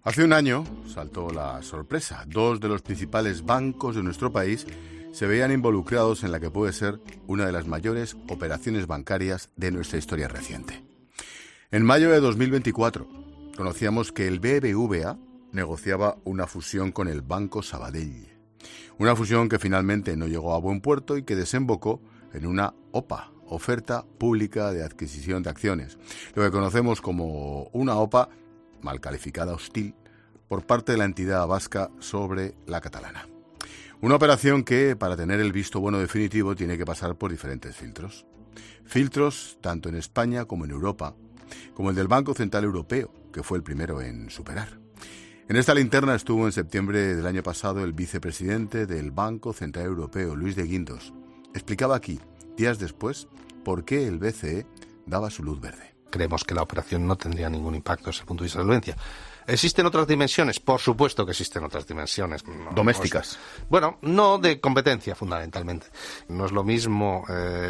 Hace un año saltó la sorpresa. Dos de los principales bancos de nuestro país se veían involucrados en la que puede ser una de las mayores operaciones bancarias de nuestra historia reciente. En mayo de 2024 conocíamos que el BBVA negociaba una fusión con el Banco Sabadell. Una fusión que finalmente no llegó a buen puerto y que desembocó en una OPA, oferta pública de adquisición de acciones, lo que conocemos como una OPA mal calificada hostil por parte de la entidad vasca sobre la catalana. Una operación que, para tener el visto bueno definitivo, tiene que pasar por diferentes filtros. Filtros tanto en España como en Europa, como el del Banco Central Europeo, que fue el primero en superar. En esta linterna estuvo en septiembre del año pasado el vicepresidente del Banco Central Europeo, Luis de Guindos. Explicaba aquí, días después, por qué el BCE daba su luz verde. Creemos que la operación no tendría ningún impacto desde el punto de vista de solvencia. ¿Existen otras dimensiones? Por supuesto que existen otras dimensiones. ¿Domésticas? No de competencia, fundamentalmente. No es lo mismo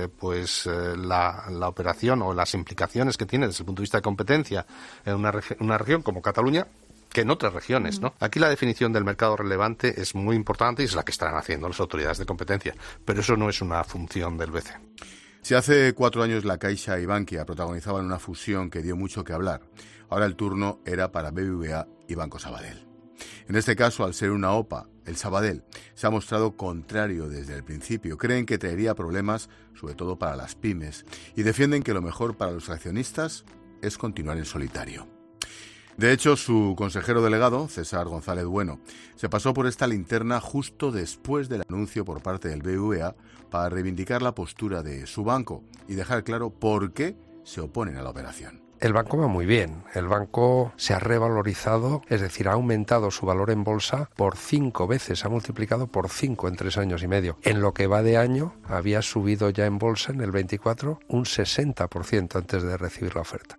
la operación o las implicaciones que tiene desde el punto de vista de competencia en una región como Cataluña que en otras regiones, ¿no? Aquí la definición del mercado relevante es muy importante y es la que estarán haciendo las autoridades de competencia, pero eso no es una función del BCE. Si hace 4 años la Caixa y Bankia protagonizaban una fusión que dio mucho que hablar, ahora el turno era para BBVA y Banco Sabadell. En este caso, al ser una OPA, el Sabadell se ha mostrado contrario desde el principio. Creen que traería problemas, sobre todo para las pymes, y defienden que lo mejor para los accionistas es continuar en solitario. De hecho, su consejero delegado, César González Bueno, se pasó por esta linterna justo después del anuncio por parte del BBVA para reivindicar la postura de su banco y dejar claro por qué se oponen a la operación. El banco va muy bien. El banco se ha revalorizado, es decir, ha aumentado su valor en bolsa por 5 veces, se ha multiplicado por 5 en 3 años y medio. En lo que va de año, había subido ya en bolsa en el 24 un 60% antes de recibir la oferta.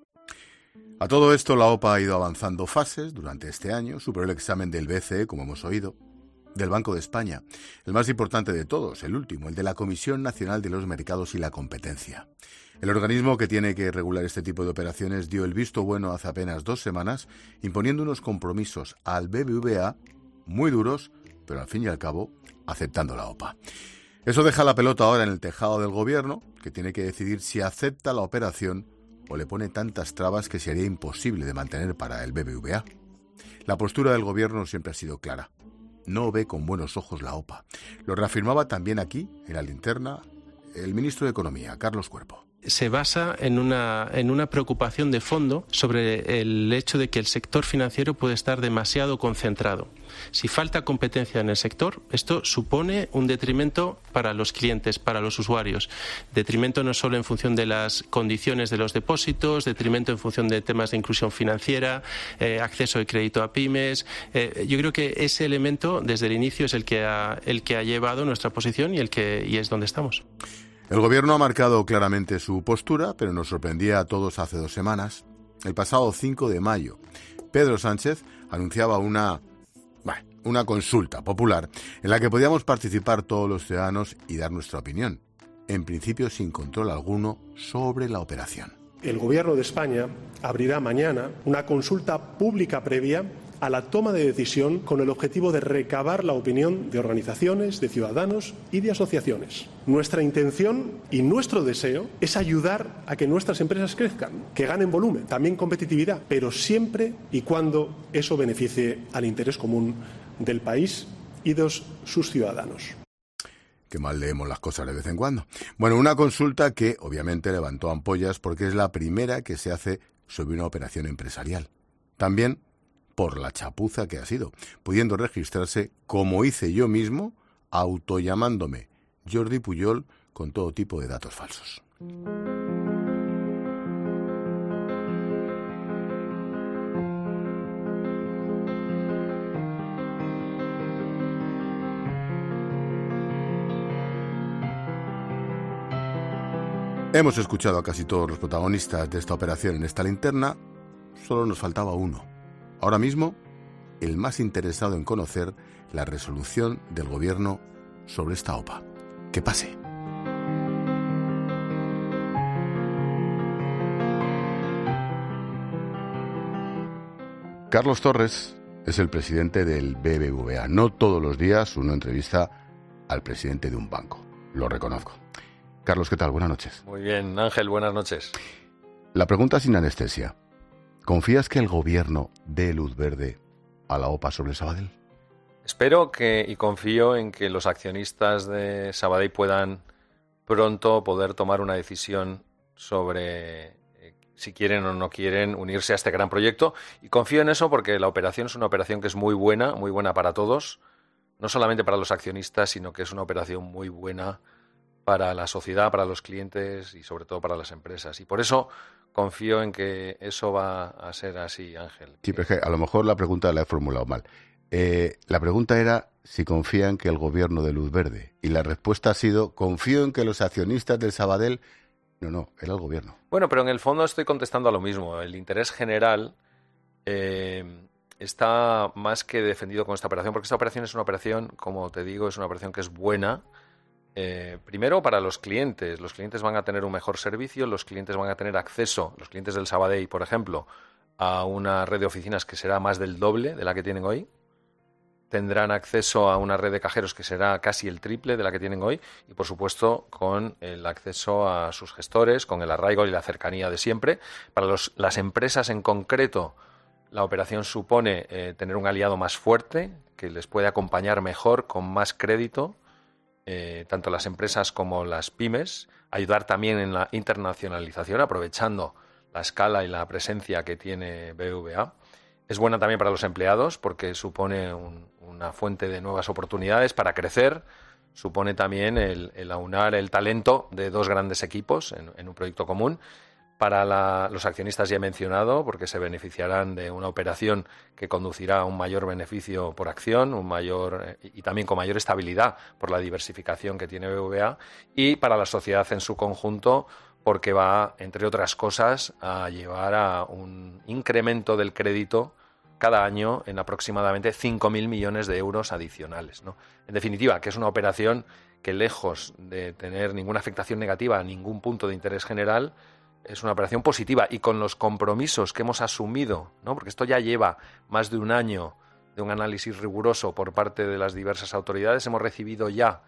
A todo esto, la OPA ha ido avanzando fases durante este año, superó el examen del BCE, como hemos oído, del Banco de España, el más importante de todos, el último, el de la Comisión Nacional de los Mercados y la Competencia. El organismo que tiene que regular este tipo de operaciones dio el visto bueno hace apenas 2 semanas, imponiendo unos compromisos al BBVA muy duros, pero al fin y al cabo aceptando la OPA. Eso deja la pelota ahora en el tejado del gobierno, que tiene que decidir si acepta la operación o le pone tantas trabas que sería imposible de mantener para el BBVA. La postura del gobierno siempre ha sido clara. No ve con buenos ojos la OPA. Lo reafirmaba también aquí, en la linterna, el ministro de Economía, Carlos Cuerpo. Se basa en una preocupación de fondo sobre el hecho de que el sector financiero puede estar demasiado concentrado. Si falta competencia en el sector, esto supone un detrimento para los clientes, para los usuarios. Detrimento no solo en función de las condiciones de los depósitos, detrimento en función de temas de inclusión financiera, acceso de crédito a pymes. Yo creo que ese elemento desde el inicio es el que ha llevado nuestra posición y es donde estamos. El gobierno ha marcado claramente su postura, pero nos sorprendía a todos hace 2 semanas. El pasado 5 de mayo, Pedro Sánchez anunciaba una consulta popular en la que podíamos participar todos los ciudadanos y dar nuestra opinión, en principio sin control alguno sobre la operación. El Gobierno de España abrirá mañana una consulta pública previa a la toma de decisión con el objetivo de recabar la opinión de organizaciones, de ciudadanos y de asociaciones. Nuestra intención y nuestro deseo es ayudar a que nuestras empresas crezcan, que ganen volumen, también competitividad, pero siempre y cuando eso beneficie al interés común del país y de sus ciudadanos. Qué mal leemos las cosas de vez en cuando. Bueno, una consulta que obviamente levantó ampollas porque es la primera que se hace sobre una operación empresarial. También por la chapuza que ha sido, pudiendo registrarse, como hice yo mismo, autollamándome Jordi Pujol con todo tipo de datos falsos. Hemos escuchado a casi todos los protagonistas de esta operación en esta linterna, solo nos faltaba uno. Ahora mismo, el más interesado en conocer la resolución del gobierno sobre esta OPA. Que pase. Carlos Torres es el presidente del BBVA. No todos los días uno entrevista al presidente de un banco, lo reconozco. Carlos, ¿qué tal? Buenas noches. Muy bien, Ángel, buenas noches. La pregunta sin anestesia. ¿Confías que el gobierno dé luz verde a la OPA sobre Sabadell? Espero y confío en que los accionistas de Sabadell puedan pronto poder tomar una decisión sobre si quieren o no quieren unirse a este gran proyecto, y confío en eso porque la operación es una operación que es muy buena para todos, no solamente para los accionistas, sino que es una operación muy buena para la sociedad, para los clientes y sobre todo para las empresas. Y por eso confío en que eso va a ser así, Ángel. Sí, pero es que a lo mejor la pregunta la he formulado mal. La pregunta era si confían que el gobierno dé luz verde. Y la respuesta ha sido, confío en que los accionistas del Sabadell... No, era el gobierno. Bueno, pero en el fondo estoy contestando a lo mismo. El interés general está más que defendido con esta operación, porque esta operación es una operación, como te digo, es una operación que es buena. Primero para los clientes van a tener un mejor servicio, los clientes van a tener acceso, los clientes del Sabadell, por ejemplo, a una red de oficinas que será más del doble de la que tienen hoy, tendrán acceso a una red de cajeros que será casi el triple de la que tienen hoy y, por supuesto, con el acceso a sus gestores, con el arraigo y la cercanía de siempre. Para las empresas en concreto, la operación supone tener un aliado más fuerte que les puede acompañar mejor, con más crédito, tanto las empresas como las pymes, ayudar también en la internacionalización, aprovechando la escala y la presencia que tiene BBVA. Es buena también para los empleados porque supone una fuente de nuevas oportunidades para crecer, supone también el aunar el talento de dos grandes equipos en un proyecto común. Para los accionistas ya he mencionado, porque se beneficiarán de una operación que conducirá a un mayor beneficio por acción, y también con mayor estabilidad por la diversificación que tiene BBVA, y para la sociedad en su conjunto, porque va, entre otras cosas, a llevar a un incremento del crédito cada año en aproximadamente 5.000 millones de euros adicionales, ¿no? En definitiva, que es una operación que, lejos de tener ninguna afectación negativa a ningún punto de interés general, es una operación positiva, y con los compromisos que hemos asumido, ¿no? Porque esto ya lleva más de un año de un análisis riguroso por parte de las diversas autoridades. Hemos recibido ya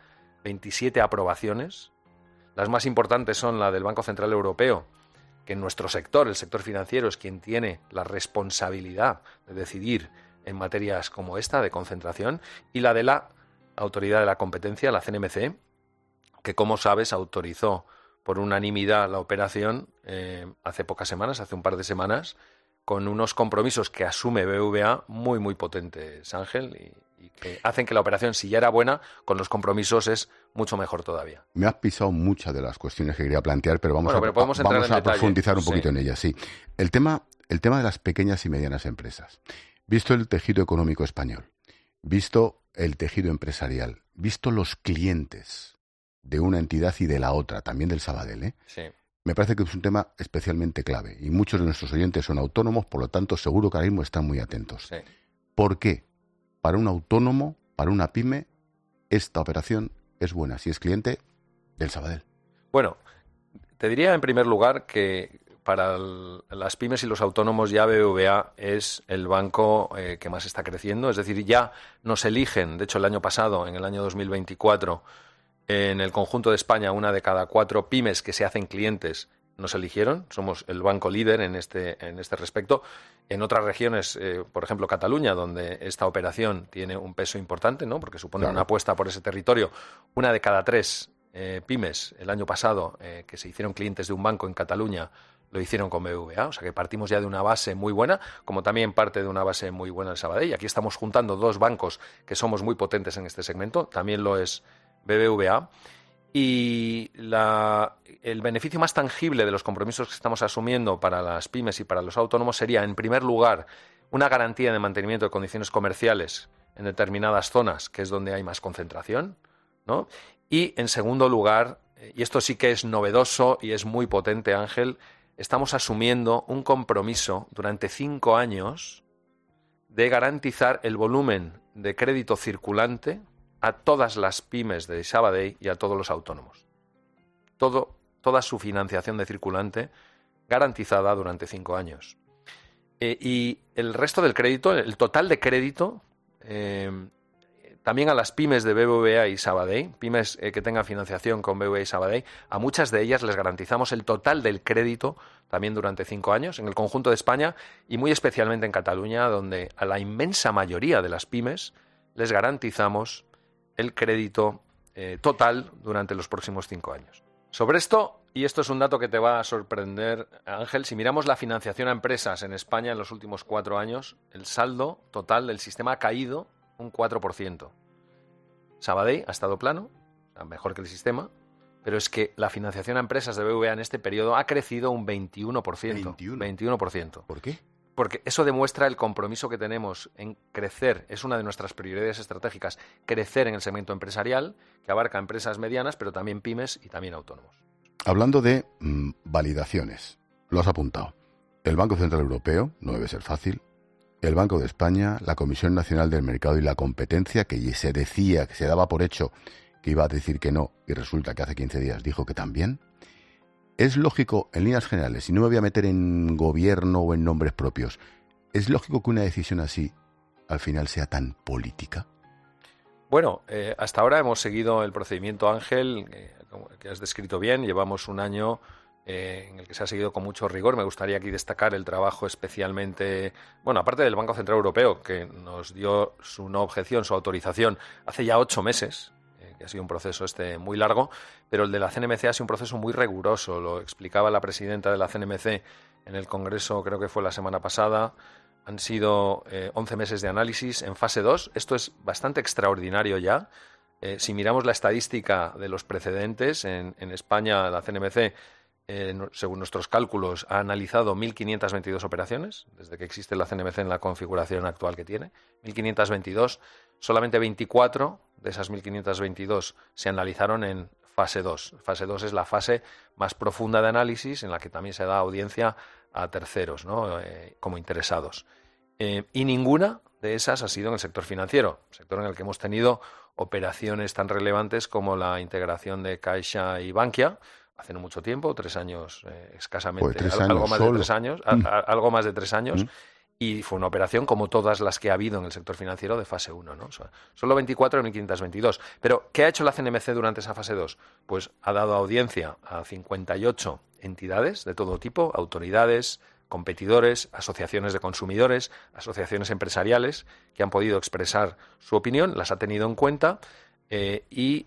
27 aprobaciones. Las más importantes son la del Banco Central Europeo, que en nuestro sector, el sector financiero, es quien tiene la responsabilidad de decidir en materias como esta, de concentración, y la de la Autoridad de la Competencia, la CNMC, que, como sabes, autorizó por unanimidad la operación hace pocas semanas, hace un par de semanas, con unos compromisos que asume BBVA muy, muy potentes, Ángel, y que hacen que la operación, si ya era buena, con los compromisos es mucho mejor todavía. Me has pisado muchas de las cuestiones que quería plantear, pero vamos a profundizar un poquito en ellas. Sí. El tema de las pequeñas y medianas empresas. Visto el tejido económico español, visto el tejido empresarial, visto los clientes de una entidad y de la otra, también del Sabadell, Sí. Me parece que es un tema especialmente clave. Y muchos de nuestros oyentes son autónomos, por lo tanto, seguro que ahora mismo están muy atentos. Sí. ¿Por qué? Para un autónomo, para una pyme, esta operación es buena si es cliente del Sabadell. Bueno, te diría en primer lugar que para las pymes y los autónomos ya BBVA es el banco que más está creciendo. Es decir, ya nos eligen, de hecho el año pasado, en el año 2024, en el conjunto de España, 1 de cada 4 pymes que se hacen clientes nos eligieron. Somos el banco líder en este respecto. En otras regiones, por ejemplo Cataluña, donde esta operación tiene un peso importante, ¿no? Porque supone una apuesta por ese territorio, 1 de cada 3 pymes el año pasado que se hicieron clientes de un banco en Cataluña lo hicieron con BBVA. O sea que partimos ya de una base muy buena, como también parte de una base muy buena el Sabadell. Y aquí estamos juntando dos bancos que somos muy potentes en este segmento. También lo es BBVA, y el beneficio más tangible de los compromisos que estamos asumiendo para las pymes y para los autónomos sería, en primer lugar, una garantía de mantenimiento de condiciones comerciales en determinadas zonas, que es donde hay más concentración, ¿no? Y, en segundo lugar, y esto sí que es novedoso y es muy potente, Ángel, estamos asumiendo un compromiso durante 5 años de garantizar el volumen de crédito circulante a todas las pymes de Sabadell y a todos los autónomos. Toda su financiación de circulante garantizada durante 5 años. Y el resto del crédito, el total de crédito, también a las pymes de BBVA y Sabadell, pymes que tengan financiación con BBVA y Sabadell, a muchas de ellas les garantizamos el total del crédito también durante 5 años en el conjunto de España y muy especialmente en Cataluña, donde a la inmensa mayoría de las pymes les garantizamos el crédito total durante los próximos 5 años. Sobre esto, y esto es un dato que te va a sorprender, Ángel, si miramos la financiación a empresas en España en los últimos 4 años, el saldo total del sistema ha caído un 4%. Sabadell ha estado plano, mejor que el sistema, pero es que la financiación a empresas de BBVA en este periodo ha crecido un 21%. 21%. ¿Por qué? Porque eso demuestra el compromiso que tenemos en crecer, es una de nuestras prioridades estratégicas, crecer en el segmento empresarial, que abarca empresas medianas, pero también pymes y también autónomos. Hablando de validaciones, lo has apuntado. El Banco Central Europeo, no debe ser fácil, el Banco de España, la Comisión Nacional del Mercado y la Competencia, que se decía, que se daba por hecho que iba a decir que no, y resulta que hace 15 días dijo que también. Es lógico, en líneas generales, y no me voy a meter en gobierno o en nombres propios, ¿es lógico que una decisión así al final sea tan política? Bueno, hasta ahora hemos seguido el procedimiento, Ángel, que has descrito bien. Llevamos un año en el que se ha seguido con mucho rigor. Me gustaría aquí destacar el trabajo especialmente, bueno, aparte del Banco Central Europeo, que nos dio su no objeción, su autorización, hace ya 8 meses, que ha sido un proceso muy largo, pero el de la CNMC ha sido un proceso muy riguroso. Lo explicaba la presidenta de la CNMC en el Congreso, creo que fue la semana pasada. Han sido 11 meses de análisis en fase 2. Esto es bastante extraordinario ya. Si miramos la estadística de los precedentes, en España la CNMC, según nuestros cálculos, ha analizado 1.522 operaciones, desde que existe la CNMC en la configuración actual que tiene. 1.522, solamente 24 de esas 1.522 se analizaron en fase 2. Fase 2 es la fase más profunda de análisis, en la que también se da audiencia a terceros, ¿no? Como interesados. Y ninguna de esas ha sido en el sector financiero, sector en el que hemos tenido operaciones tan relevantes como la integración de Caixa y Bankia, hace no mucho tiempo, 3 años escasamente, pues 3 años algo más solo. de 3 años, algo más de 3 años, y fue una operación como todas las que ha habido en el sector financiero de fase 1, ¿no? O sea, solo 24 de 1.522. Pero, ¿qué ha hecho la CNMC durante esa fase 2? Pues ha dado audiencia a 58 entidades de todo tipo, autoridades, competidores, asociaciones de consumidores, asociaciones empresariales, que han podido expresar su opinión, las ha tenido en cuenta y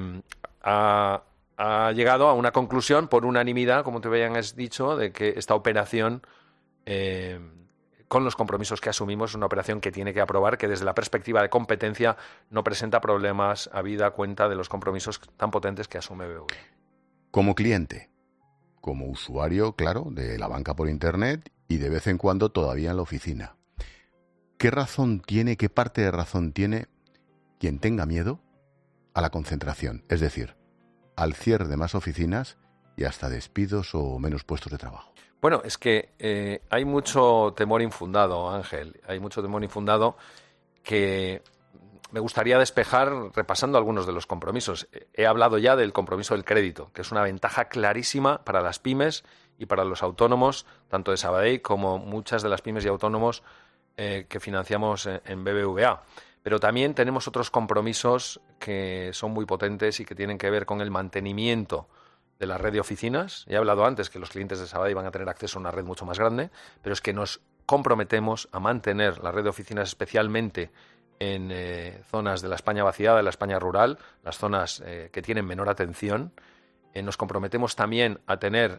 ha llegado a una conclusión por unanimidad, como te habían dicho, de que esta operación, con los compromisos que asumimos, es una operación que tiene que aprobar, que desde la perspectiva de competencia no presenta problemas habida cuenta de los compromisos tan potentes que asume BBVA. Como cliente, como usuario, claro, de la banca por Internet y de vez en cuando todavía en la oficina, ¿qué razón tiene, qué parte de razón tiene quien tenga miedo a la concentración? Es decir, al cierre de más oficinas y hasta despidos o menos puestos de trabajo. Bueno, es que hay mucho temor infundado, Ángel. Hay mucho temor infundado que me gustaría despejar repasando algunos de los compromisos. He hablado ya del compromiso del crédito, que es una ventaja clarísima para las pymes y para los autónomos, tanto de Sabadell como muchas de las pymes y autónomos que financiamos en BBVA. Pero también tenemos otros compromisos que son muy potentes y que tienen que ver con el mantenimiento de la red de oficinas. Ya he hablado antes que los clientes de Sabadell van a tener acceso a una red mucho más grande, pero es que nos comprometemos a mantener la red de oficinas especialmente en zonas de la España vaciada, de la España rural, las zonas que tienen menor atención. Nos comprometemos también a tener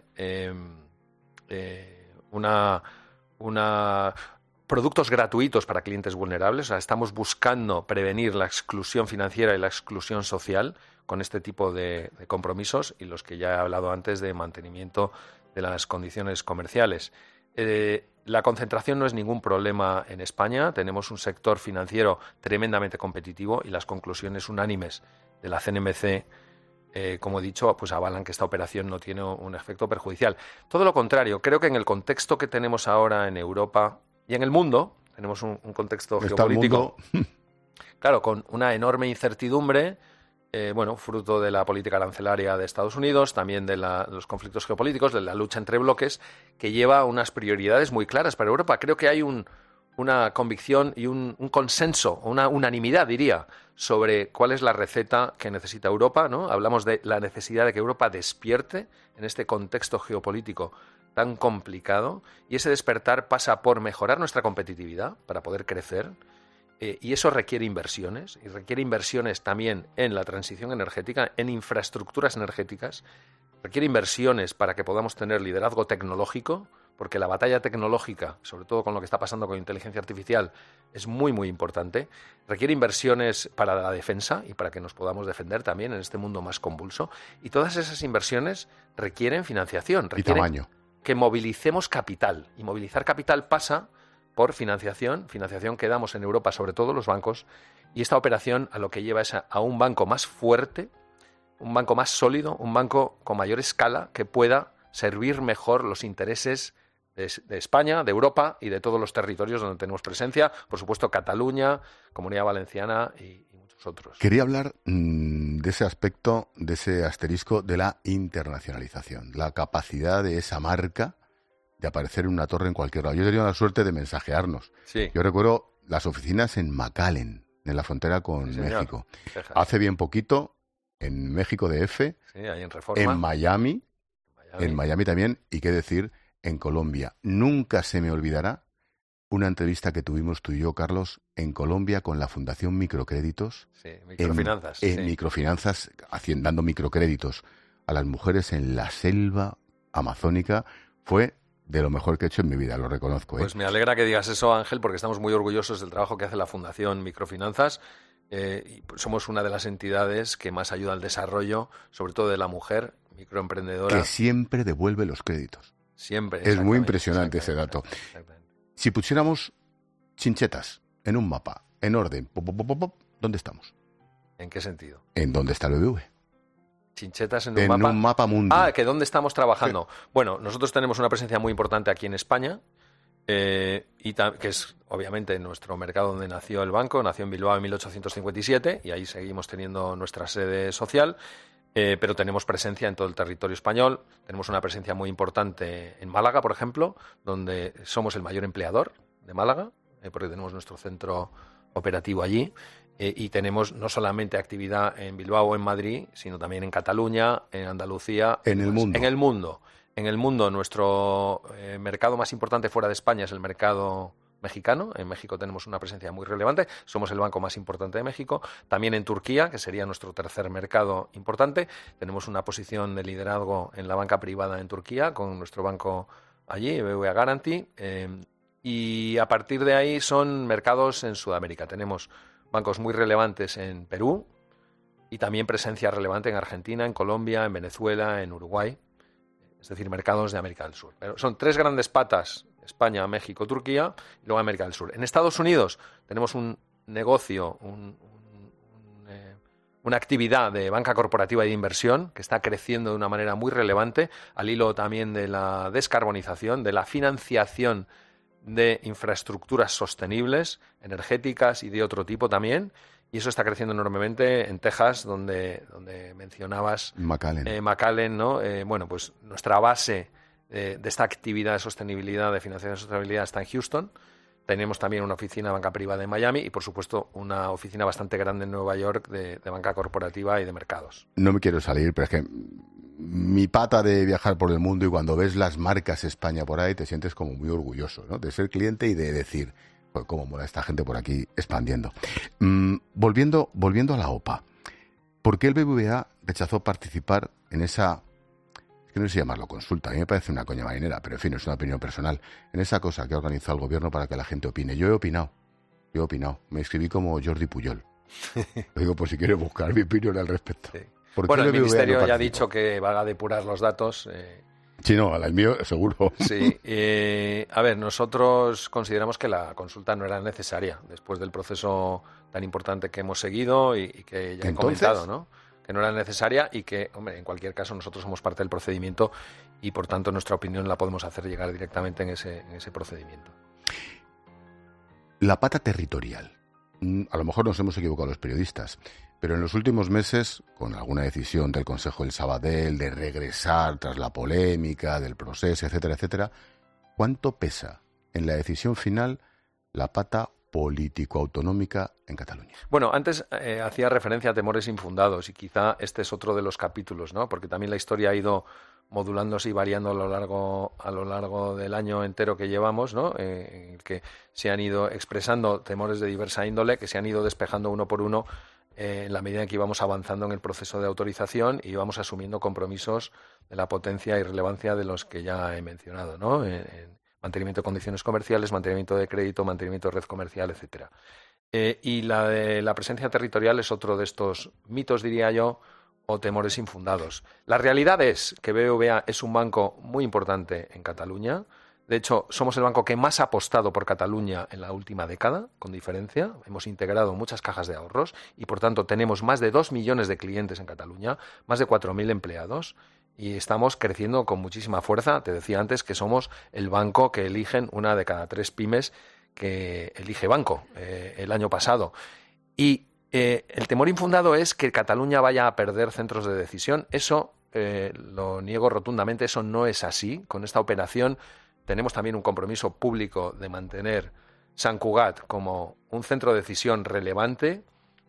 productos gratuitos para clientes vulnerables. O sea, estamos buscando prevenir la exclusión financiera y la exclusión social con este tipo de compromisos y los que ya he hablado antes de mantenimiento de las condiciones comerciales. La concentración no es ningún problema en España. Tenemos un sector financiero tremendamente competitivo y las conclusiones unánimes de la CNMC, como he dicho, pues avalan que esta operación no tiene un efecto perjudicial. Todo lo contrario, creo que en el contexto que tenemos ahora en Europa y en el mundo, tenemos un contexto geopolítico, claro, con una enorme incertidumbre, fruto de la política arancelaria de Estados Unidos, también de los conflictos geopolíticos, de la lucha entre bloques, que lleva unas prioridades muy claras para Europa. Creo que hay una convicción y un consenso, una unanimidad, diría, sobre cuál es la receta que necesita Europa, ¿no? Hablamos de la necesidad de que Europa despierte en este contexto geopolítico tan complicado, y ese despertar pasa por mejorar nuestra competitividad para poder crecer, y eso requiere inversiones, y requiere inversiones también en la transición energética, en infraestructuras energéticas, requiere inversiones para que podamos tener liderazgo tecnológico, porque la batalla tecnológica, sobre todo con lo que está pasando con inteligencia artificial, es muy, muy importante. Requiere inversiones para la defensa y para que nos podamos defender también en este mundo más convulso. Y todas esas inversiones requieren financiación, requieren que movilicemos capital. Y movilizar capital pasa por financiación que damos en Europa, sobre todo los bancos. Y esta operación a lo que lleva es a un banco más fuerte, un banco más sólido, un banco con mayor escala que pueda servir mejor los intereses de España, de Europa y de todos los territorios donde tenemos presencia, por supuesto Cataluña, Comunidad Valenciana y muchos otros. Quería hablar de ese aspecto, de ese asterisco de la internacionalización, la capacidad de esa marca de aparecer en una torre en cualquier lado. Yo he tenido la suerte de mensajearnos. Sí. Yo recuerdo las oficinas en McAllen, en la frontera con México. Texas. Hace bien poquito, en México DF, sí, ahí en Reforma. En Miami también, y qué decir, en Colombia. Nunca se me olvidará una entrevista que tuvimos tú y yo, Carlos, en Colombia con la Fundación Microcréditos. Sí, microfinanzas. Microfinanzas, dando microcréditos a las mujeres en la selva amazónica. Fue de lo mejor que he hecho en mi vida, lo reconozco. Pues me alegra que digas eso, Ángel, porque estamos muy orgullosos del trabajo que hace la Fundación Microfinanzas. Y somos una de las entidades que más ayuda al desarrollo, sobre todo de la mujer microemprendedora. Que siempre devuelve los créditos. Siempre. Es muy impresionante ese dato. Si pusiéramos chinchetas en un mapa, en orden, ¿dónde estamos? ¿En qué sentido? ¿En dónde está el BBV? Chinchetas en un mapa mundial. ¿que dónde estamos trabajando? Sí. Bueno, nosotros tenemos una presencia muy importante aquí en España, que es obviamente nuestro mercado donde nació el banco. Nació en Bilbao en 1857 y ahí seguimos teniendo nuestra sede social. Pero tenemos presencia en todo el territorio español. Tenemos una presencia muy importante en Málaga, por ejemplo, donde somos el mayor empleador de Málaga, porque tenemos nuestro centro operativo allí. Y tenemos no solamente actividad en Bilbao o en Madrid, sino también en Cataluña, en Andalucía. En el mundo. En el mundo, nuestro mercado más importante fuera de España es el mercado mexicano. En México tenemos una presencia muy relevante, somos el banco más importante de México. También en Turquía, que sería nuestro tercer mercado importante, tenemos una posición de liderazgo en la banca privada en Turquía con nuestro banco allí, BBVA Garanti, y a partir de ahí son mercados en Sudamérica. Tenemos bancos muy relevantes en Perú y también presencia relevante en Argentina, en Colombia, en Venezuela, en Uruguay, es decir, mercados de América del Sur. Pero son tres grandes patas: España, México, Turquía y luego América del Sur. En Estados Unidos tenemos un negocio, una actividad de banca corporativa y de inversión que está creciendo de una manera muy relevante, al hilo también de la descarbonización, de la financiación de infraestructuras sostenibles, energéticas y de otro tipo también. Y eso está creciendo enormemente en Texas, donde mencionabas McAllen, ¿no? Bueno, pues nuestra base de esta actividad de sostenibilidad, de financiación de sostenibilidad, está en Houston. Tenemos también una oficina de banca privada en Miami y, por supuesto, una oficina bastante grande en Nueva York de banca corporativa y de mercados. No me quiero salir, pero es que mi pata de viajar por el mundo, y cuando ves las marcas España por ahí te sientes como muy orgulloso, ¿no? De ser cliente y de decir, pues cómo mola esta gente por aquí expandiendo. Volviendo a la OPA, ¿por qué el BBVA rechazó participar en esa... que no sé llamarlo consulta, a mí me parece una coña marinera, pero en fin, es una opinión personal, en esa cosa que ha organizado el gobierno para que la gente opine? Yo he opinado, me escribí como Jordi Puyol. Lo digo por si quieres buscar mi opinión al respecto. Sí. Bueno, el Ministerio ya ha dicho que va a depurar los datos. Sí, no, el mío seguro. Sí, a ver, nosotros consideramos que la consulta no era necesaria después del proceso tan importante que hemos seguido y que ya he comentado, ¿no? Que no era necesaria y que, hombre, en cualquier caso nosotros somos parte del procedimiento y, por tanto, nuestra opinión la podemos hacer llegar directamente en ese procedimiento. La pata territorial. A lo mejor nos hemos equivocado los periodistas, pero en los últimos meses, con alguna decisión del Consejo del Sabadell de regresar tras la polémica, del proceso, etcétera, etcétera, ¿cuánto pesa en la decisión final la pata político-autonómica en Cataluña? Bueno, antes hacía referencia a temores infundados y quizá este es otro de los capítulos, ¿no? Porque también la historia ha ido modulándose y variando a lo largo del año entero que llevamos, ¿no? En el que se han ido expresando temores de diversa índole, que se han ido despejando uno por uno en la medida en que íbamos avanzando en el proceso de autorización y íbamos asumiendo compromisos de la potencia y relevancia de los que ya he mencionado, ¿no? En mantenimiento de condiciones comerciales, mantenimiento de crédito, mantenimiento de red comercial, etcétera. Y la de la presencia territorial es otro de estos mitos, diría yo, o temores infundados. La realidad es que BBVA es un banco muy importante en Cataluña. De hecho, somos el banco que más ha apostado por Cataluña en la última década, con diferencia. Hemos integrado muchas cajas de ahorros y, por tanto, tenemos más de 2 millones de clientes en Cataluña, más de 4.000 empleados y estamos creciendo con muchísima fuerza. Te decía antes que somos el banco que eligen una de cada 3 pymes que elige banco el año pasado. Y el temor infundado es que Cataluña vaya a perder centros de decisión. Eso lo niego rotundamente, eso no es así. Con esta operación tenemos también un compromiso público de mantener Sant Cugat como un centro de decisión relevante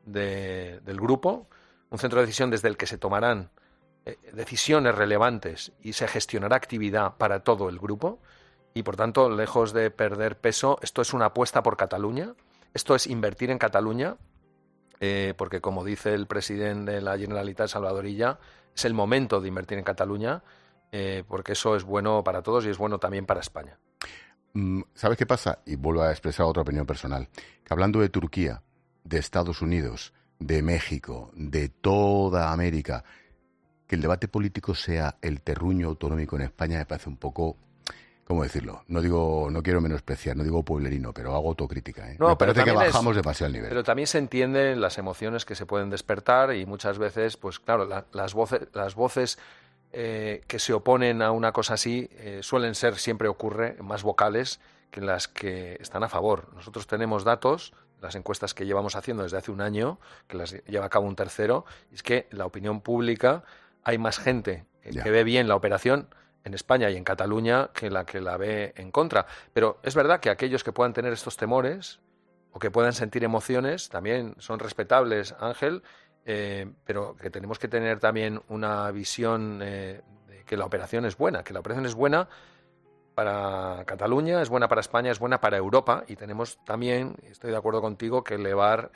del grupo, un centro de decisión desde el que se tomarán decisiones relevantes y se gestionará actividad para todo el grupo. Y, por tanto, lejos de perder peso, esto es una apuesta por Cataluña, esto es invertir en Cataluña, porque, como dice el presidente de la Generalitat, Salvador Illa, es el momento de invertir en Cataluña, porque eso es bueno para todos y es bueno también para España. ¿Sabes qué pasa? Y vuelvo a expresar otra opinión personal. Que hablando de Turquía, de Estados Unidos, de México, de toda América, que el debate político sea el terruño autonómico en España me parece un poco, ¿cómo decirlo? No quiero menospreciar, no digo pueblerino, pero hago autocrítica. No, me parece que bajamos demasiado el nivel. Pero también se entienden las emociones que se pueden despertar y muchas veces, pues claro, las voces que se oponen a una cosa así suelen ser, siempre ocurre, más vocales que las que están a favor. Nosotros tenemos datos, las encuestas que llevamos haciendo desde hace un año, que las lleva a cabo un tercero, y es que la opinión pública, hay más gente que ve bien la operación en España y en Cataluña que la ve en contra. Pero es verdad que aquellos que puedan tener estos temores o que puedan sentir emociones también son respetables, Ángel, pero que tenemos que tener también una visión de que la operación es buena, para Cataluña, es buena para España, es buena para Europa, y tenemos también, estoy de acuerdo contigo, que elevar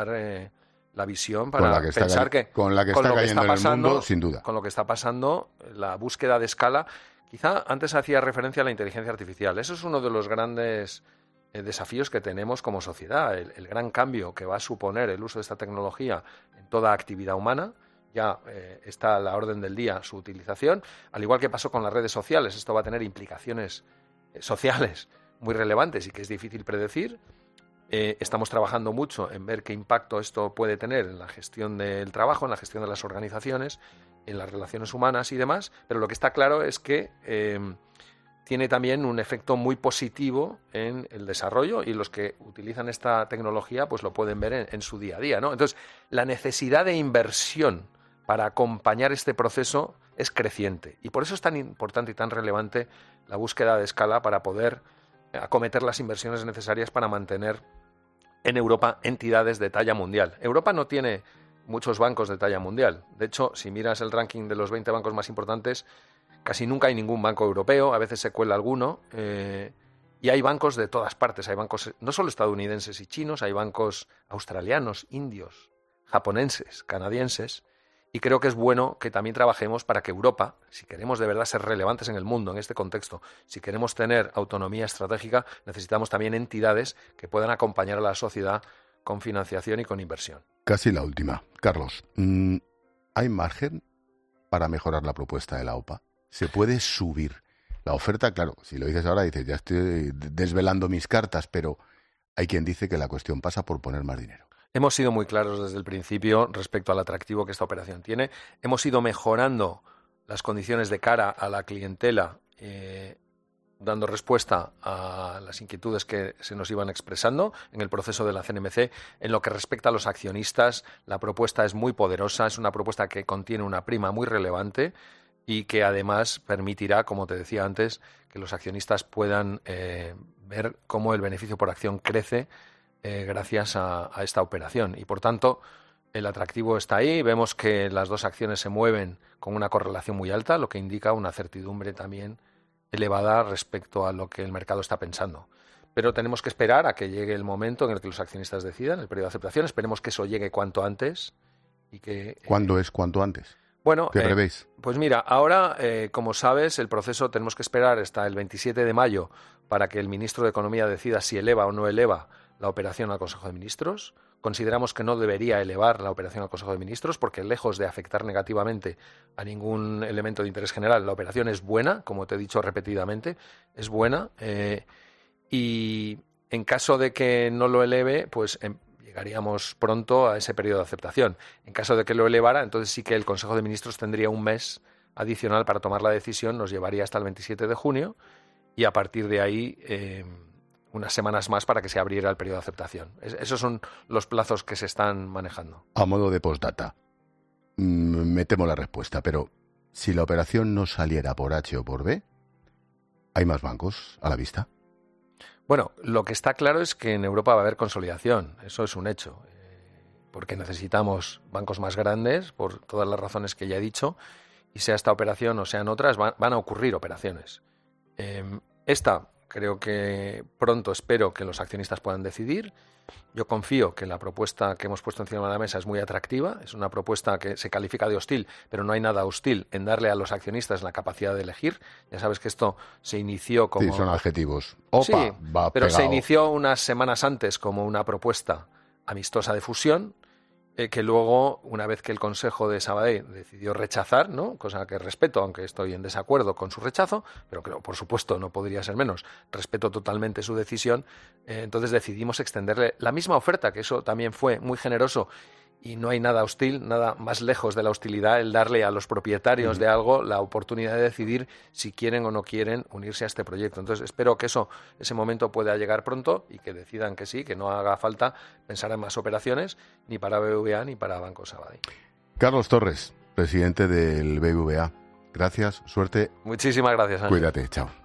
la visión para pensar que con la que está cayendo en el mundo, sin duda. Con lo que está pasando, la búsqueda de escala. Quizá antes hacía referencia a la inteligencia artificial. Eso es uno de los grandes desafíos que tenemos como sociedad, el gran cambio que va a suponer el uso de esta tecnología en toda actividad humana. Ya está a la orden del día su utilización, al igual que pasó con las redes sociales. Esto va a tener implicaciones sociales muy relevantes y que es difícil predecir. Estamos trabajando mucho en ver qué impacto esto puede tener en la gestión del trabajo, en la gestión de las organizaciones, en las relaciones humanas y demás, pero lo que está claro es que tiene también un efecto muy positivo en el desarrollo, y los que utilizan esta tecnología pues lo pueden ver en su día a día, ¿no? Entonces, la necesidad de inversión para acompañar este proceso es creciente, y por eso es tan importante y tan relevante la búsqueda de escala para poder acometer las inversiones necesarias para mantener en Europa entidades de talla mundial. Europa no tiene muchos bancos de talla mundial. De hecho, si miras el ranking de los 20 bancos más importantes, casi nunca hay ningún banco europeo, a veces se cuela alguno, y hay bancos de todas partes. Hay bancos no solo estadounidenses y chinos, hay bancos australianos, indios, japoneses, canadienses, y creo que es bueno que también trabajemos para que Europa, si queremos de verdad ser relevantes en el mundo, en este contexto, si queremos tener autonomía estratégica, necesitamos también entidades que puedan acompañar a la sociedad con financiación y con inversión. Casi la última. Carlos, ¿hay margen para mejorar la propuesta de la OPA? ¿Se puede subir la oferta? Claro, si lo dices ahora, dices, ya estoy desvelando mis cartas, pero hay quien dice que la cuestión pasa por poner más dinero. Hemos sido muy claros desde el principio respecto al atractivo que esta operación tiene. Hemos ido mejorando las condiciones de cara a la clientela dando respuesta a las inquietudes que se nos iban expresando en el proceso de la CNMC. En lo que respecta a los accionistas, la propuesta es muy poderosa, es una propuesta que contiene una prima muy relevante y que además permitirá, como te decía antes, que los accionistas puedan ver cómo el beneficio por acción crece gracias a esta operación. Y, por tanto, el atractivo está ahí. Vemos que las dos acciones se mueven con una correlación muy alta, lo que indica una certidumbre también elevada respecto a lo que el mercado está pensando. Pero tenemos que esperar a que llegue el momento en el que los accionistas decidan, el periodo de aceptación. Esperemos que eso llegue cuanto antes. Y que, ¿Cuándo es cuanto antes? Bueno, ¿Qué prevéis? Pues mira, ahora, como sabes, el proceso tenemos que esperar hasta el 27 de mayo para que el ministro de Economía decida si eleva o no eleva la operación al Consejo de Ministros. Consideramos que no debería elevar la operación al Consejo de Ministros porque, lejos de afectar negativamente a ningún elemento de interés general, la operación es buena, como te he dicho repetidamente, es buena. Y en caso de que no lo eleve, pues llegaríamos pronto a ese periodo de aceptación. En caso de que lo elevara, entonces sí que el Consejo de Ministros tendría un mes adicional para tomar la decisión, nos llevaría hasta el 27 de junio y a partir de ahí unas semanas más para que se abriera el periodo de aceptación. Esos son los plazos que se están manejando. A modo de postdata, me temo la respuesta, pero si la operación no saliera por H o por B, ¿hay más bancos a la vista? Bueno, lo que está claro es que en Europa va a haber consolidación, eso es un hecho, porque necesitamos bancos más grandes, por todas las razones que ya he dicho, y sea esta operación o sean otras, van a ocurrir operaciones. Esta, creo que pronto espero que los accionistas puedan decidir. Yo confío que la propuesta que hemos puesto encima de la mesa es muy atractiva, es una propuesta que se califica de hostil, pero no hay nada hostil en darle a los accionistas la capacidad de elegir. Ya sabes que esto se inició como... Sí, son adjetivos. Opa, sí, va pero pegado. se inició unas semanas antes como una propuesta amistosa de fusión, que luego, una vez que el Consejo de Sabadell decidió rechazar, ¿no? Cosa que respeto, aunque estoy en desacuerdo con su rechazo, pero que por supuesto no podría ser menos, respeto totalmente su decisión, entonces decidimos extenderle la misma oferta, que eso también fue muy generoso y no hay nada hostil, nada más lejos de la hostilidad, el darle a los propietarios de algo la oportunidad de decidir si quieren o no quieren unirse a este proyecto. Entonces espero que ese momento pueda llegar pronto y que decidan que sí, que no haga falta pensar en más operaciones ni para BBVA ni para Banco Sabadell. Carlos Torres, presidente del BBVA. Gracias, suerte. Muchísimas gracias, Ángel. Cuídate, chao.